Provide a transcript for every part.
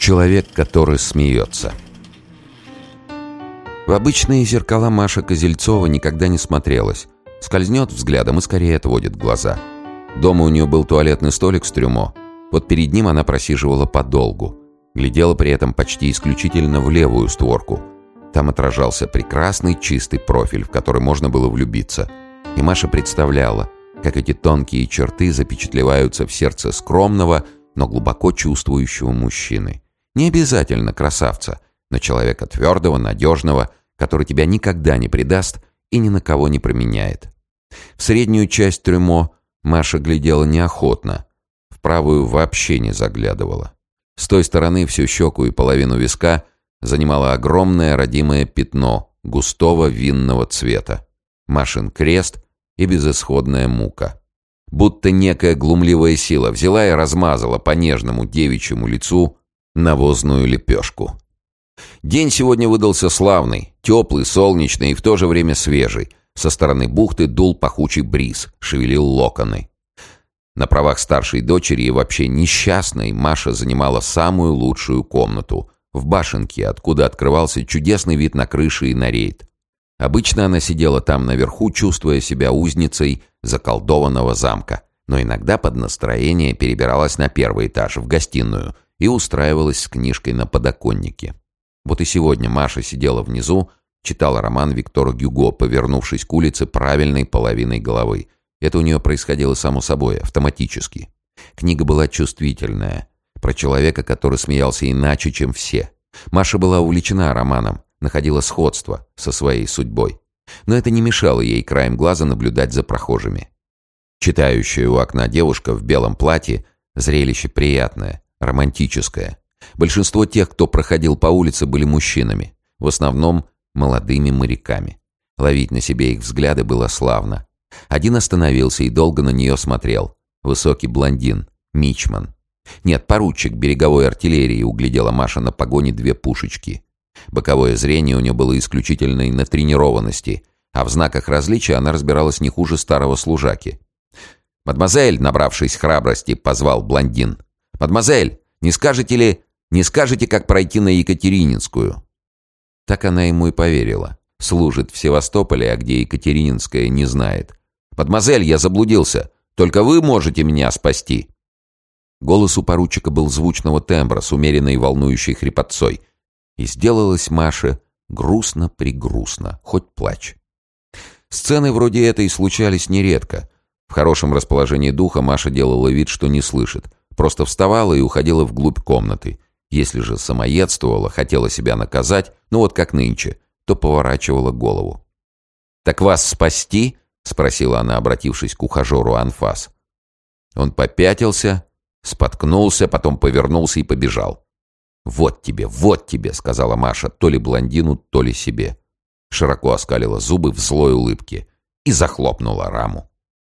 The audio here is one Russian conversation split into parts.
Человек, который смеется. В обычные зеркала Маша Козельцова никогда не смотрелась. Скользнет взглядом и скорее отводит глаза. Дома у нее был туалетный столик с трюмо. Вот перед ним она просиживала подолгу. Глядела при этом почти исключительно в левую створку. Там отражался прекрасный чистый профиль, в который можно было влюбиться. И Маша представляла, как эти тонкие черты запечатлеваются в сердце скромного, но глубоко чувствующего мужчины. Не обязательно красавца, но человека твердого, надежного, который тебя никогда не предаст и ни на кого не променяет. В среднюю часть трюмо Маша глядела неохотно, в правую вообще не заглядывала. С той стороны всю щеку и половину виска занимало огромное родимое пятно густого винного цвета, Машин крест и безысходная мука. Будто некая глумливая сила взяла и размазала по нежному девичьему лицу навозную лепешку. День сегодня выдался славный, теплый, солнечный и в то же время свежий. Со стороны бухты дул пахучий бриз, шевелил локоны. На правах старшей дочери и вообще несчастной Маша занимала самую лучшую комнату в башенке, откуда открывался чудесный вид на крыши и на рейд. Обычно она сидела там наверху, чувствуя себя узницей заколдованного замка, но иногда под настроение перебиралась на первый этаж, в гостиную, и устраивалась с книжкой на подоконнике. Вот и сегодня Маша сидела внизу, читала роман Виктора Гюго, повернувшись к улице правильной половиной головы. Это у нее происходило само собой, автоматически. Книга была чувствительная, про человека, который смеялся иначе, чем все. Маша была увлечена романом, находила сходство со своей судьбой. Но это не мешало ей краем глаза наблюдать за прохожими. Читающая у окна девушка в белом платье — зрелище приятное, романтическое. Большинство тех, кто проходил по улице, были мужчинами, в основном молодыми моряками. Ловить на себе их взгляды было славно. Один остановился и долго на нее смотрел. Высокий блондин, мичман. Нет, поручик береговой артиллерии, углядела Маша на погоне две пушечки. Боковое зрение у нее было исключительной натренированности, а в знаках различия она разбиралась не хуже старого служаки. «Мадемуазель», набравшись храбрости, позвал блондин. «Мадемуазель, не скажете, как пройти на Екатерининскую?» Так она ему и поверила. Служит в Севастополе, а где Екатерининская, не знает. «Мадемуазель, я заблудился. Только вы можете меня спасти». Голос у поручика был звучного тембра с умеренной волнующей хрипотцой. И сделалось Маше грустно-пригрустно, хоть плачь. Сцены вроде этой случались нередко. В хорошем расположении духа Маша делала вид, что не слышит. Просто вставала и уходила вглубь комнаты. Если же самоедствовала, хотела себя наказать, ну вот как нынче, то поворачивала голову. «Так вас спасти?» — спросила она, обратившись к ухажеру анфас. Он попятился, споткнулся, потом повернулся и побежал. вот тебе», — сказала Маша то ли блондину, то ли себе. Широко оскалила зубы в злой улыбке и захлопнула раму.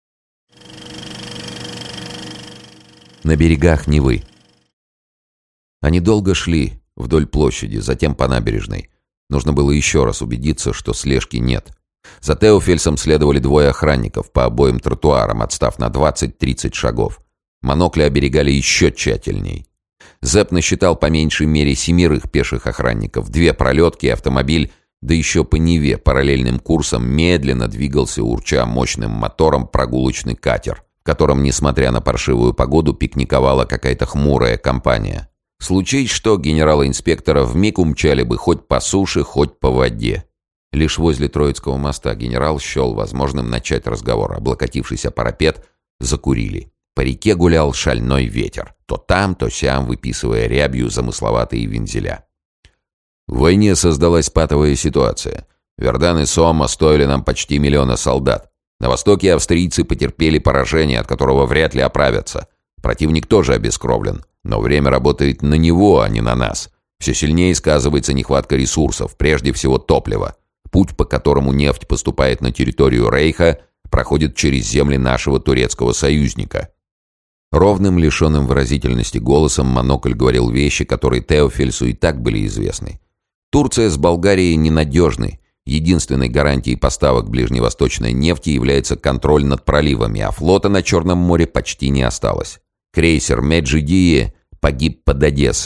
На берегах Невы. Они долго шли вдоль площади, затем по набережной. Нужно было еще раз убедиться, что слежки нет. За Теофельсом следовали двое охранников по обоим тротуарам, отстав на 20-30 шагов. Монокли оберегали еще тщательней. Зэп насчитал по меньшей мере 7 пеших охранников, 2 пролетки и автомобиль, да еще по Неве параллельным курсом медленно двигался, урча мощным мотором, прогулочный катер, в котором, несмотря на паршивую погоду, пикниковала какая-то хмурая компания. Случись что, генерала-инспектора вмиг умчали бы хоть по суше, хоть по воде. Лишь возле Троицкого моста генерал счел возможным начать разговор. Облокотившись о парапет, закурили. По реке гулял шальной ветер, то там, то сям выписывая рябью замысловатые вензеля. В войне создалась патовая ситуация. Вердан и Сома стоили нам почти 1 миллион солдат. На востоке австрийцы потерпели поражение, от которого вряд ли оправятся. Противник тоже обескровлен, но время работает на него, а не на нас. Все сильнее сказывается нехватка ресурсов, прежде всего топлива. Путь, по которому нефть поступает на территорию Рейха, проходит через земли нашего турецкого союзника. Ровным, лишенным выразительности голосом Монокль говорил вещи, которые Теофельсу и так были известны. Турция с Болгарией ненадежны. Единственной гарантией поставок ближневосточной нефти является контроль над проливами, а флота на Черном море почти не осталось. Крейсер Меджидие погиб под Одессой.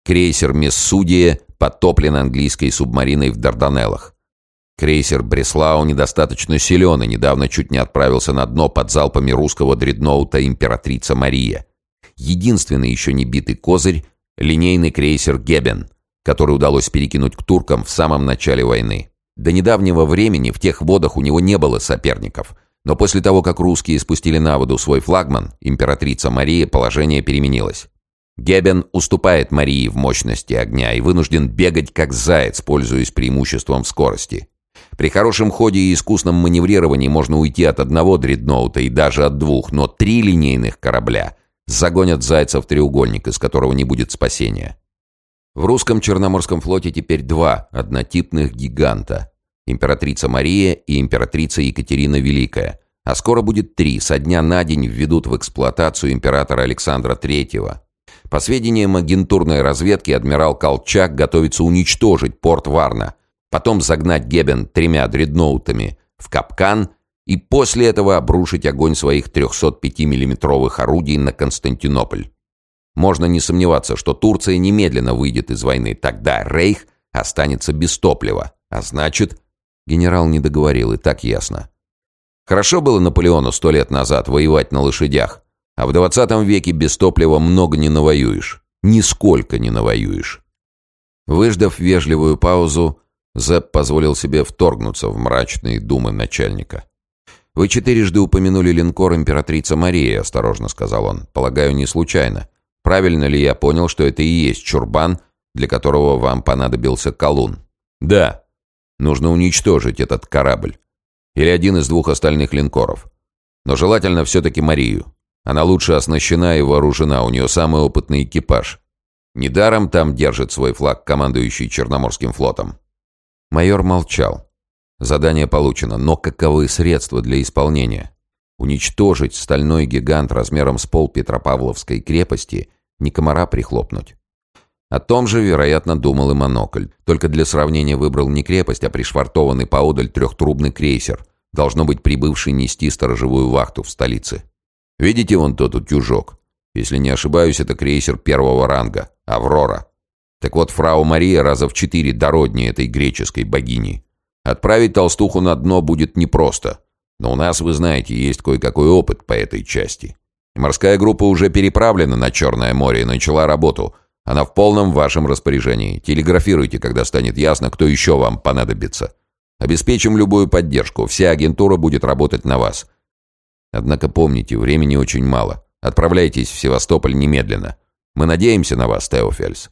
Крейсер «Мессудия» потоплен английской субмариной в Дарданеллах. Крейсер «Бреслау» недостаточно силен и недавно чуть не отправился на дно под залпами русского дредноута «Императрица Мария». Единственный еще не битый козырь — линейный крейсер «Гебен», который удалось перекинуть к туркам в самом начале войны. До недавнего времени в тех водах у него не было соперников, но после того, как русские спустили на воду свой флагман, «Императрица Мария», положение переменилось. Гебен уступает Марии в мощности огня и вынужден бегать как заяц, пользуясь преимуществом в скорости. При хорошем ходе и искусном маневрировании можно уйти от одного дредноута и даже от двух, но 3 линейных корабля загонят зайца в треугольник, из которого не будет спасения. В русском Черноморском флоте теперь 2 однотипных гиганта – императрица Мария и императрица Екатерина Великая, а скоро будет 3, со дня на день введут в эксплуатацию императора Александра III. По сведениям агентурной разведки, адмирал Колчак готовится уничтожить порт Варна, потом загнать Гебен 3 дредноутами в капкан и после этого обрушить огонь своих 305 миллиметровых орудий на Константинополь. Можно не сомневаться, что Турция немедленно выйдет из войны, тогда Рейх останется без топлива, а значит... Генерал не договорил, и так ясно. Хорошо было Наполеону 100 лет назад воевать на лошадях, а в 20 веке без топлива много не навоюешь. Нисколько не навоюешь. Выждав вежливую паузу, Зэп позволил себе вторгнуться в мрачные думы начальника. «Вы 4 упомянули линкор «Императрица Мария», — осторожно сказал он. «Полагаю, не случайно. Правильно ли я понял, что это и есть чурбан, для которого вам понадобился колун?» «Да. Нужно уничтожить этот корабль. Или один из 2 остальных линкоров. Но желательно все-таки Марию. Она лучше оснащена и вооружена, у нее самый опытный экипаж. Недаром там держит свой флаг командующий Черноморским флотом». Майор молчал. Задание получено, но каковы средства для исполнения? Уничтожить стальной гигант размером с пол Петропавловской крепости, не комара прихлопнуть. О том же, вероятно, думал и Монокль. Только для сравнения выбрал не крепость, а пришвартованный поодаль 3-трубный крейсер, должно быть прибывший нести сторожевую вахту в столице. Видите вон тот утюжок? Если не ошибаюсь, это крейсер 1-го ранга, «Аврора». Так вот, фрау Мария раза в 4 дороднее этой греческой богини. Отправить толстуху на дно будет непросто. Но у нас, вы знаете, есть кое-какой опыт по этой части. И морская группа уже переправлена на Черное море и начала работу. Она в полном вашем распоряжении. Телеграфируйте, когда станет ясно, кто еще вам понадобится. Обеспечим любую поддержку. Вся агентура будет работать на вас. Однако помните, времени очень мало. Отправляйтесь в Севастополь немедленно. Мы надеемся на вас, Теофельс.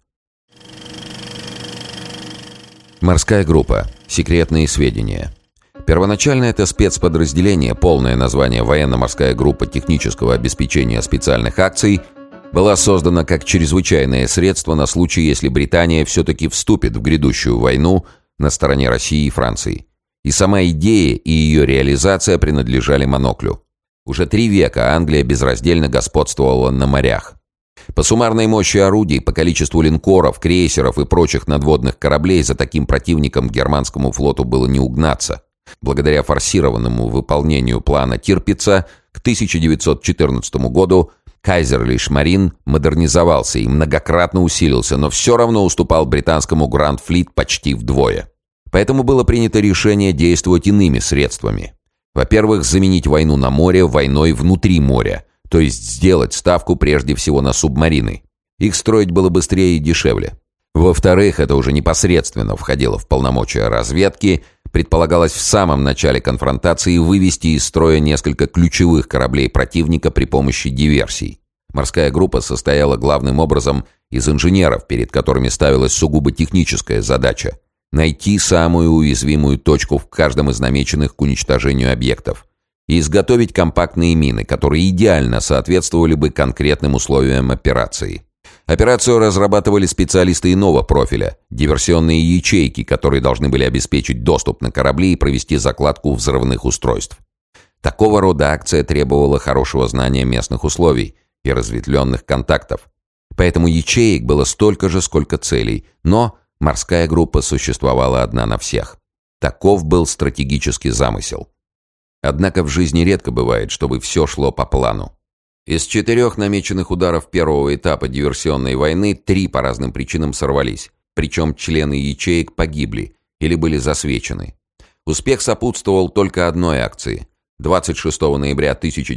Морская группа. Секретные сведения. Первоначально это спецподразделение, полное название «Военно-морская группа технического обеспечения специальных акций», была создана как чрезвычайное средство на случай, если Британия все-таки вступит в грядущую войну на стороне России и Франции. И сама идея и ее реализация принадлежали Моноклю. Уже 3 века Англия безраздельно господствовала на морях. По суммарной мощи орудий, по количеству линкоров, крейсеров и прочих надводных кораблей за таким противником германскому флоту было не угнаться. Благодаря форсированному выполнению плана Тирпица к 1914 году Кайзерлиш Марин модернизовался и многократно усилился, но все равно уступал британскому Гранд Флит почти вдвое. Поэтому было принято решение действовать иными средствами. Во-первых, заменить войну на море войной внутри моря, то есть сделать ставку прежде всего на субмарины. Их строить было быстрее и дешевле. Во-вторых, это уже непосредственно входило в полномочия разведки, предполагалось в самом начале конфронтации вывести из строя несколько ключевых кораблей противника при помощи диверсий. Морская группа состояла главным образом из инженеров, перед которыми ставилась сугубо техническая задача – найти самую уязвимую точку в каждом из намеченных к уничтожению объектов и изготовить компактные мины, которые идеально соответствовали бы конкретным условиям операции. Операцию разрабатывали специалисты иного профиля – диверсионные ячейки, которые должны были обеспечить доступ на корабли и провести закладку взрывных устройств. Такого рода акция требовала хорошего знания местных условий и разветвленных контактов. Поэтому ячеек было столько же, сколько целей, но морская группа существовала одна на всех. Таков был стратегический замысел. Однако в жизни редко бывает, чтобы все шло по плану. Из 4 намеченных ударов первого этапа диверсионной войны 3 по разным причинам сорвались, причем члены ячеек погибли или были засвечены. Успех сопутствовал только одной акции. 26 ноября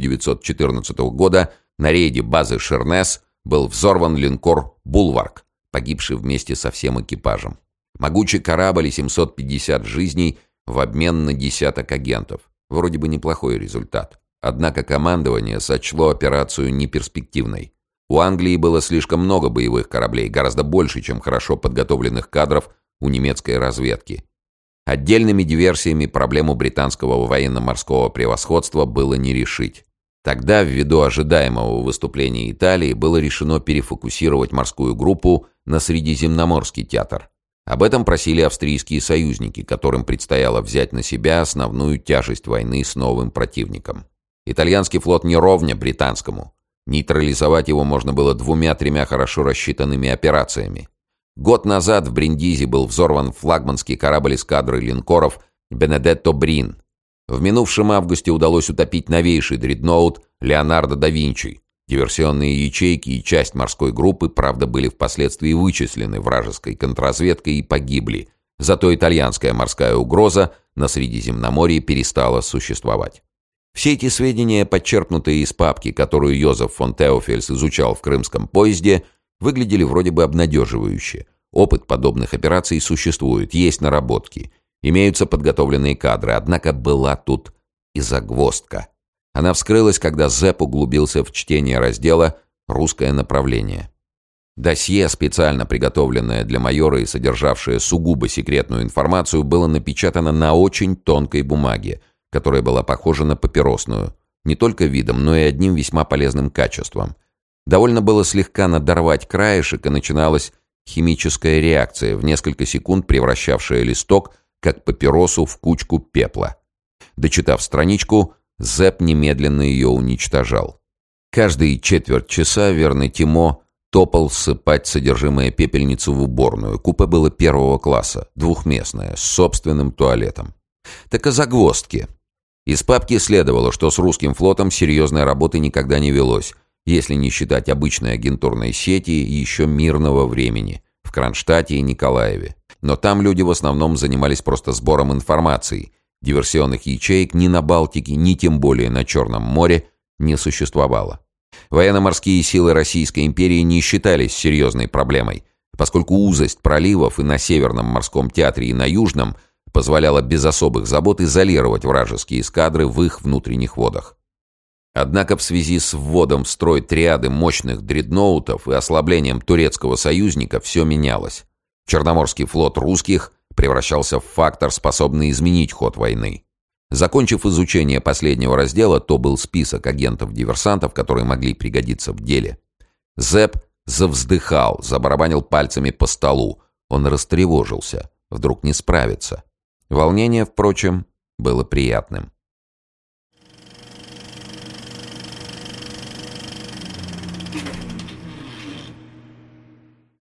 1914 года на рейде базы Шернес был взорван линкор «Булварк», погибший вместе со всем экипажем. Могучий корабль и 750 жизней в обмен на десяток агентов. Вроде бы неплохой результат. Однако командование сочло операцию неперспективной. У Англии было слишком много боевых кораблей, гораздо больше, чем хорошо подготовленных кадров у немецкой разведки. Отдельными диверсиями проблему британского военно-морского превосходства было не решить. Тогда, ввиду ожидаемого выступления Италии, было решено перефокусировать морскую группу на Средиземноморский театр. Об этом просили австрийские союзники, которым предстояло взять на себя основную тяжесть войны с новым противником. Итальянский флот не ровня британскому. Нейтрализовать его можно было 2-3 хорошо рассчитанными операциями. Год назад в Бриндизи был взорван флагманский корабль эскадры линкоров «Бенедетто Брин». В минувшем августе удалось утопить новейший дредноут «Леонардо да Винчи». Диверсионные ячейки и часть морской группы, правда, были впоследствии вычислены вражеской контрразведкой и погибли. Зато итальянская морская угроза на Средиземноморье перестала существовать. Все эти сведения, подчеркнутые из папки, которую Йозеф фон Теофельс изучал в крымском поезде, выглядели вроде бы обнадеживающе. Опыт подобных операций существует, есть наработки, имеются подготовленные кадры, однако была тут и загвоздка. Она вскрылась, когда Зепп углубился в чтение раздела «Русское направление». Досье, специально приготовленное для майора и содержавшее сугубо секретную информацию, было напечатано на очень тонкой бумаге, которая была похожа на папиросную, не только видом, но и одним весьма полезным качеством. Довольно было слегка надорвать краешек, и начиналась химическая реакция, в несколько секунд превращавшая листок, как папиросу, в кучку пепла. Дочитав страничку, Зепп немедленно ее уничтожал. Каждые четверть часа верный Тимо топал ссыпать содержимое пепельницы в уборную. Купе было 1 класса, двухместное, с собственным туалетом. Так о загвоздке. Из папки следовало, что с русским флотом серьезной работы никогда не велось, если не считать обычной агентурной сети еще мирного времени в Кронштадте и Николаеве. Но там люди в основном занимались просто сбором информации. Диверсионных ячеек ни на Балтике, ни тем более на Черном море не существовало. Военно-морские силы Российской империи не считались серьезной проблемой, поскольку узость проливов и на Северном морском театре, и на Южном позволяла без особых забот изолировать вражеские эскадры в их внутренних водах. Однако в связи с вводом в строй триады мощных дредноутов и ослаблением турецкого союзника все менялось. Черноморский флот русских превращался в фактор, способный изменить ход войны. Закончив изучение последнего раздела, то был список агентов-диверсантов, которые могли пригодиться в деле. Зепп завздыхал, забарабанил пальцами по столу. Он растревожился. Вдруг не справится. Волнение, впрочем, было приятным.